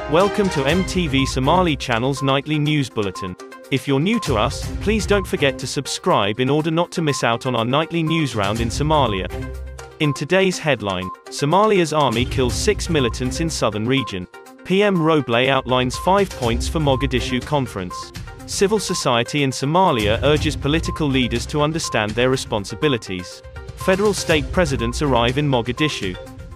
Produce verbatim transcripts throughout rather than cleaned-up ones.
Welcome to M T V Somali Channel's nightly news bulletin. If you're new to us, please don't forget to subscribe in order not to miss out on our nightly news round in Somalia. In today's headline, Somalia's army kills six militants in southern region. P M Roble outlines five points for Mogadishu conference. Civil society in Somalia urges political leaders to understand their responsibilities. Federal state presidents arrive in Mogadishu.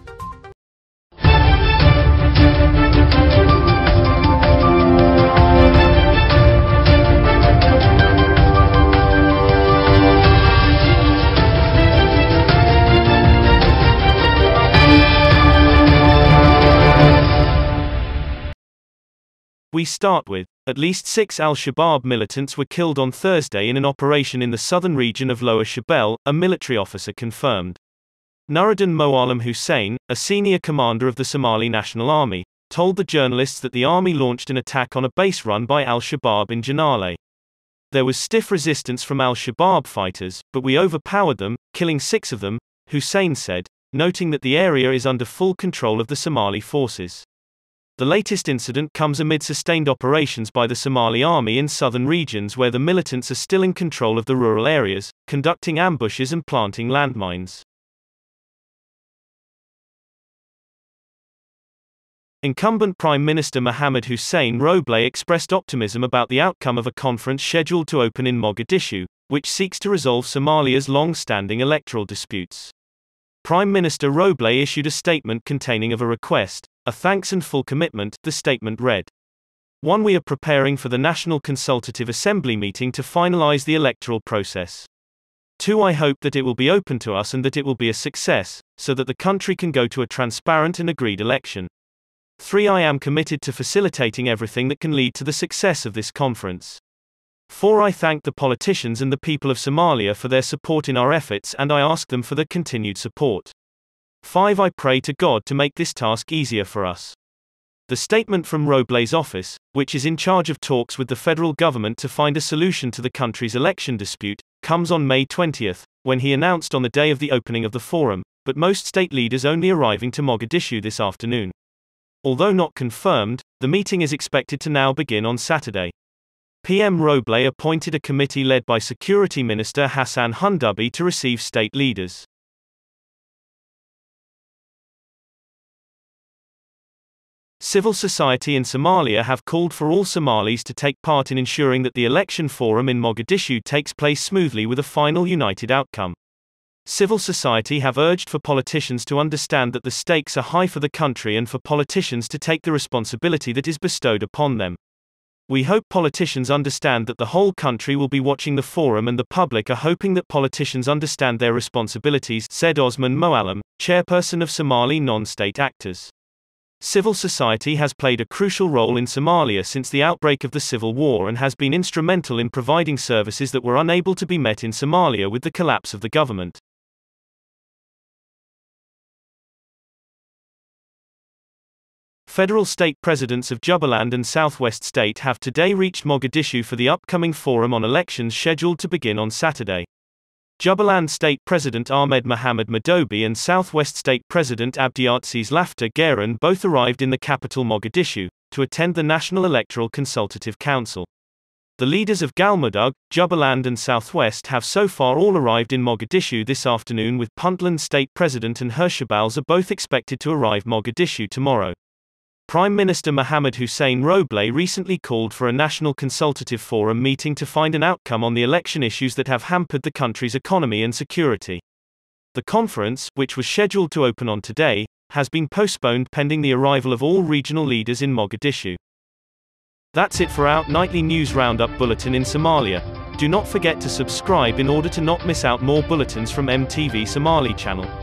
We start with, at least six al-Shabaab militants were killed on Thursday in an operation in the southern region of Lower Shabelle, a military officer confirmed. Nuruddin Moalem Hussein, a senior commander of the Somali National Army, told the journalists that the army launched an attack on a base run by al-Shabaab in Janale. There was stiff resistance from al-Shabaab fighters, but we overpowered them, killing six of them, Hussein said, noting that the area is under full control of the Somali forces. The latest incident comes amid sustained operations by the Somali army in southern regions where the militants are still in control of the rural areas, conducting ambushes and planting landmines. Incumbent Prime Minister Mohamed Hussein Roble expressed optimism about the outcome of a conference scheduled to open in Mogadishu, which seeks to resolve Somalia's long-standing electoral disputes. Prime Minister Roble issued a statement containing of a request, a thanks and full commitment, the statement read. One We are preparing for the National Consultative Assembly meeting to finalize the electoral process. Two I hope that it will be open to us and that it will be a success, so that the country can go to a transparent and agreed election. Three I am committed to facilitating everything that can lead to the success of this conference. Four I thank the politicians and the people of Somalia for their support in our efforts and I ask them for their continued support. Five I pray to God to make this task easier for us. The statement from Roble's office, which is in charge of talks with the federal government to find a solution to the country's election dispute, comes on May twentieth, when he announced on the day of the opening of the forum, but most state leaders only arriving to Mogadishu this afternoon. Although not confirmed, the meeting is expected to now begin on Saturday. P M Roble appointed a committee led by Security Minister Hassan Hundubi to receive state leaders. Civil society in Somalia have called for all Somalis to take part in ensuring that the election forum in Mogadishu takes place smoothly with a final united outcome. Civil society have urged for politicians to understand that the stakes are high for the country and for politicians to take the responsibility that is bestowed upon them. We hope politicians understand that the whole country will be watching the forum and the public are hoping that politicians understand their responsibilities, said Osman Moalem, chairperson of Somali non-state actors. Civil society has played a crucial role in Somalia since the outbreak of the civil war and has been instrumental in providing services that were unable to be met in Somalia with the collapse of the government. Federal state presidents of Jubaland and Southwest State have today reached Mogadishu for the upcoming forum on elections scheduled to begin on Saturday. Jubaland State President Ahmed Mohamed Madobe and Southwest State President Abdiatsiz Lafta Garen both arrived in the capital Mogadishu, to attend the National Electoral Consultative Council. The leaders of Galmudug, Jubaland and Southwest have so far all arrived in Mogadishu this afternoon, with Puntland State President and Hirshabelles are both expected to arrive Mogadishu tomorrow. Prime Minister Mohamed Hussein Roble recently called for a National Consultative Forum meeting to find an outcome on the election issues that have hampered the country's economy and security. The conference, which was scheduled to open on today, has been postponed pending the arrival of all regional leaders in Mogadishu. That's it for our nightly news roundup bulletin in Somalia. Do not forget to subscribe in order to not miss out more bulletins from M T V Somali Channel.